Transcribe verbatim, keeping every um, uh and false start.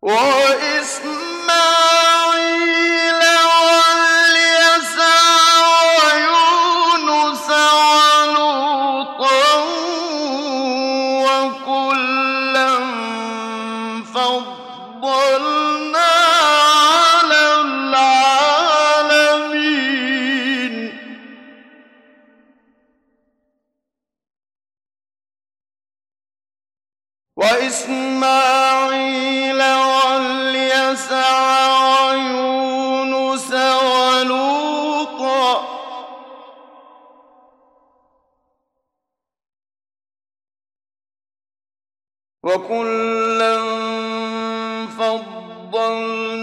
وإسماعيل واليسع ويونس ولوطا وكلا فضلنا على العالمين. وإسماعيل واليسع ويونس ولوطا وكلا فضلنا